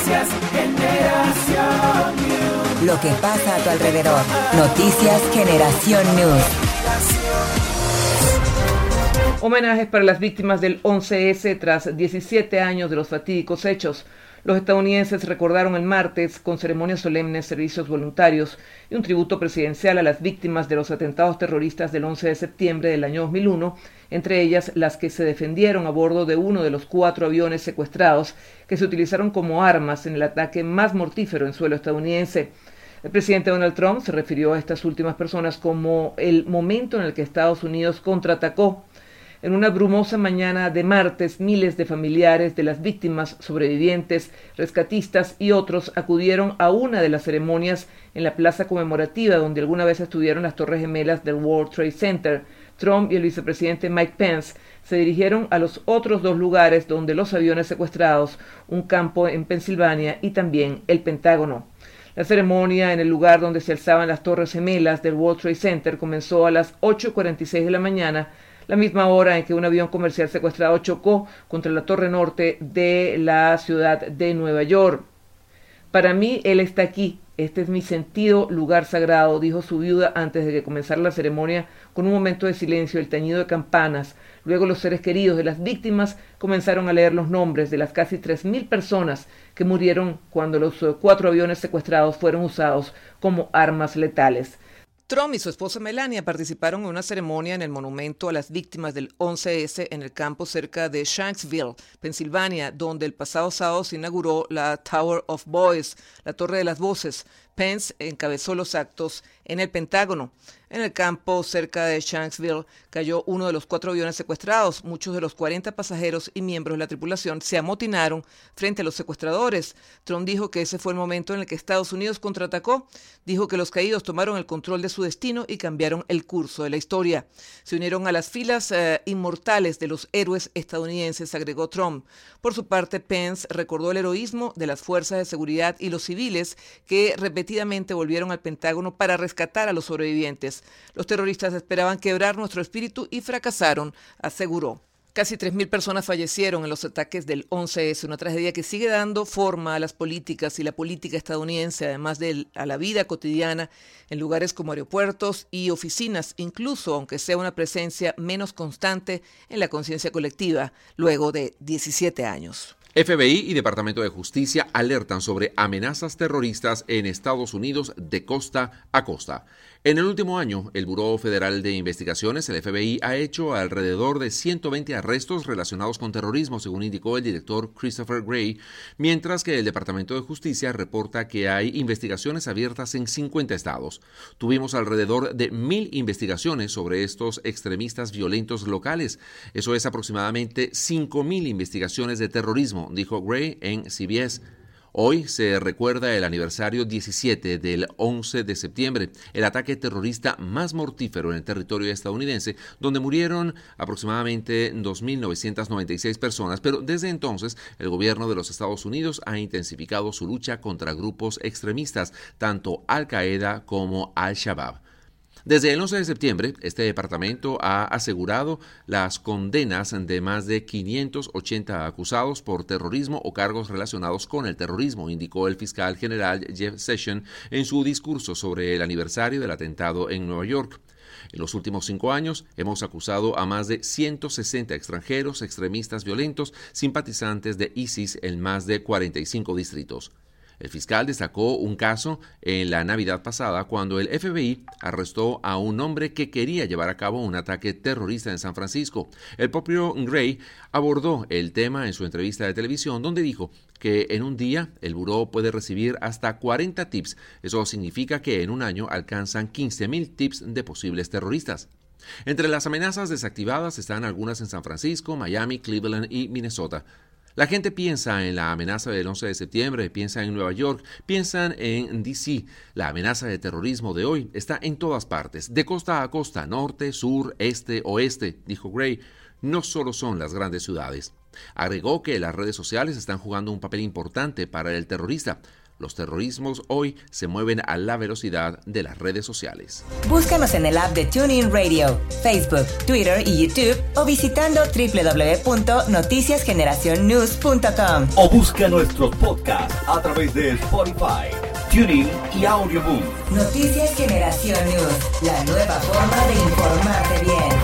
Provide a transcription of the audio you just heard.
Generación News. Lo que pasa a tu alrededor. Noticias Generación News. Homenajes para las víctimas del 11S tras 17 años de los fatídicos hechos. Los estadounidenses recordaron el martes, con ceremonias solemnes, servicios voluntarios y un tributo presidencial a las víctimas de los atentados terroristas del 11 de septiembre del año 2001, entre ellas las que se defendieron a bordo de uno de los 4 aviones secuestrados que se utilizaron como armas en el ataque más mortífero en suelo estadounidense. El presidente Donald Trump se refirió a estas últimas personas como el momento en el que Estados Unidos contraatacó. En una brumosa mañana de martes, miles de familiares de las víctimas, sobrevivientes, rescatistas y otros acudieron a una de las ceremonias en la plaza conmemorativa donde alguna vez estuvieron las Torres Gemelas del World Trade Center. Trump y el vicepresidente Mike Pence se dirigieron a los otros 2 lugares donde los aviones secuestrados, un campo en Pensilvania y también el Pentágono. La ceremonia en el lugar donde se alzaban las Torres Gemelas del World Trade Center comenzó a las 8:46 de la mañana, la misma hora en que un avión comercial secuestrado chocó contra la torre norte de la ciudad de Nueva York. Para mí, él está aquí. Este es mi sentido lugar sagrado, dijo su viuda antes de que comenzara la ceremonia con un momento de silencio, el tañido de campanas. Luego los seres queridos de las víctimas comenzaron a leer los nombres de las casi 3,000 personas que murieron cuando los 4 aviones secuestrados fueron usados como armas letales. Trump y su esposa Melania participaron en una ceremonia en el monumento a las víctimas del 11S en el campo cerca de Shanksville, Pensilvania, donde el pasado sábado se inauguró la Tower of Voice, la Torre de las Voces. Pence encabezó los actos en el Pentágono. En el campo cerca de Shanksville cayó uno de los 4 aviones secuestrados. Muchos de los 40 pasajeros y miembros de la tripulación se amotinaron frente a los secuestradores. Trump dijo que ese fue el momento en el que Estados Unidos contraatacó. Dijo que los caídos tomaron el control de su destino y cambiaron el curso de la historia. Se unieron a las filas inmortales de los héroes estadounidenses, agregó Trump. Por su parte, Pence recordó el heroísmo de las fuerzas de seguridad y los civiles que repetidamente volvieron al Pentágono para rescatar a los sobrevivientes. Los terroristas esperaban quebrar nuestro espíritu y fracasaron, aseguró. Casi 3,000 personas fallecieron en los ataques del 11S, una tragedia que sigue dando forma a las políticas y la política estadounidense, además de a la vida cotidiana en lugares como aeropuertos y oficinas, incluso aunque sea una presencia menos constante en la conciencia colectiva, luego de 17 años. FBI y Departamento de Justicia alertan sobre amenazas terroristas en Estados Unidos de costa a costa. En el último año, el Buró Federal de Investigaciones, el FBI, ha hecho alrededor de 120 arrestos relacionados con terrorismo, según indicó el director Christopher Wray, mientras que el Departamento de Justicia reporta que hay investigaciones abiertas en 50 estados. Tuvimos alrededor de 1,000 investigaciones sobre estos extremistas violentos locales. Eso es aproximadamente 5,000 investigaciones de terrorismo, dijo Wray en CBS. Hoy se recuerda el aniversario 17 del 11 de septiembre, el ataque terrorista más mortífero en el territorio estadounidense, donde murieron aproximadamente 2,996 personas, pero desde entonces el gobierno de los Estados Unidos ha intensificado su lucha contra grupos extremistas, tanto Al-Qaeda como Al-Shabaab. Desde el 11 de septiembre, este departamento ha asegurado las condenas de más de 580 acusados por terrorismo o cargos relacionados con el terrorismo, indicó el fiscal general Jeff Sessions en su discurso sobre el aniversario del atentado en Nueva York. En los últimos 5 años hemos acusado a más de 160 extranjeros, extremistas violentos, simpatizantes de ISIS en más de 45 distritos. El fiscal destacó un caso en la Navidad pasada cuando el FBI arrestó a un hombre que quería llevar a cabo un ataque terrorista en San Francisco. El propio Gray abordó el tema en su entrevista de televisión, donde dijo que en un día el buró puede recibir hasta 40 tips. Eso significa que en un año alcanzan 15,000 tips de posibles terroristas. Entre las amenazas desactivadas están algunas en San Francisco, Miami, Cleveland y Minnesota. La gente piensa en la amenaza del 11 de septiembre, piensa en Nueva York, piensan en D.C. La amenaza de terrorismo de hoy está en todas partes, de costa a costa, norte, sur, este, oeste, dijo Gray. No solo son las grandes ciudades. Agregó que las redes sociales están jugando un papel importante para el terrorista. Los terrorismos hoy se mueven a la velocidad de las redes sociales. Búscanos en el app de TuneIn Radio, Facebook, Twitter y YouTube o visitando www.noticiasgeneracionnews.com. O busca nuestros podcasts a través de Spotify, TuneIn y Audioboom. Noticias Generación News, la nueva forma de informarte bien.